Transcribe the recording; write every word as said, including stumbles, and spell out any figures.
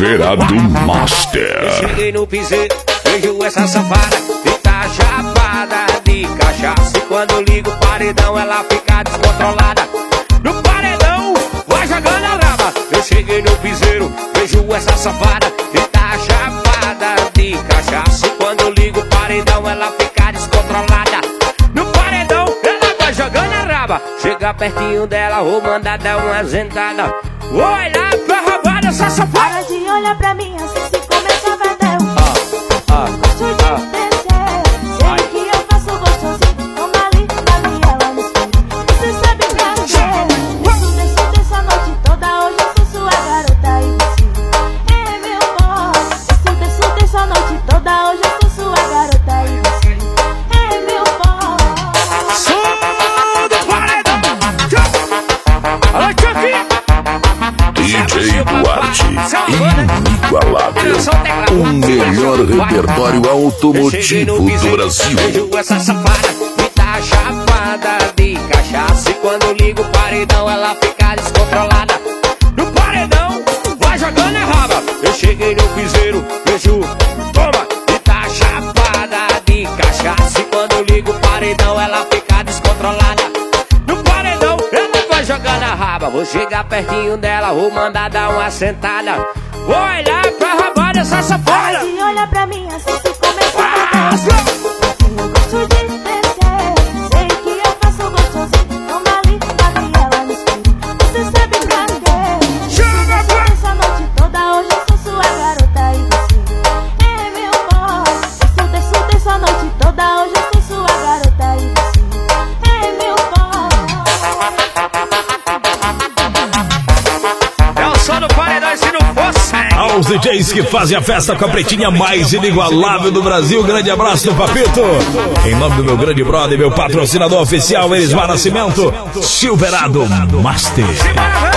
Silverado Master. Eu cheguei no piseiro, vejo essa safada e tá chapada de cachaça. E quando ligo o paredão, ela fica descontrolada. No paredão, vai jogando a raba. Eu cheguei no piseiro, vejo essa safada e tá chapada de cachaça. E quando ligo o paredão, ela fica descontrolada. No paredão, ela vai jogando a raba. Chega pertinho dela, vou mandar dar uma sentada. Olha pra rabada essa safada. Para de olhar pra mim assim se começa a vender um Ah, ah, gosto de ah. descer. Sei que eu faço gostosinho, toma ali, toma ali, ela no espelho. Você sabe pra quê? Isso desço dessa noite toda, hoje eu sou sua garota e você é meu boy. Isso desço dessa noite toda, hoje eu sou sua garota e você é meu boy. Som do paredão. Alô, Chucky. D J Duarte, inigualável. O melhor repertório automotivo do Brasil. Vejo essa safada e tá chapada de cachaça. E quando ligo o paredão, ela fica descontrolada. No paredão, vai jogando a raba. Eu cheguei no piseiro, vejo, toma, e tá chapada de cachaça. E quando ligo o paredão, ela fica descontrolada. No paredão, ela vai jogando a raba. Vou chegar pertinho dela, vou mandar dar uma sentada. Vou olhar pra rabada essa safada. Para de olhar pra mim assim se começa a vender um eu gosto de descer. Sei que eu faço gostosinho, toma ali, toma ali, ela no espelho. Você sabe pra quê? Chega, Isso dessa noite toda, hoje eu sou sua garota e você é meu boy. Isso desço dessa noite toda, hoje eu sou sua garota e você é meu boy. É o som do paredão e se não fosse Aos D Js que fazem a festa com a pretinha mais inigualável do Brasil, grande abraço do Papito. Em nome do meu grande brother, meu patrocinador oficial, Elismar Nascimento, Silverado Master.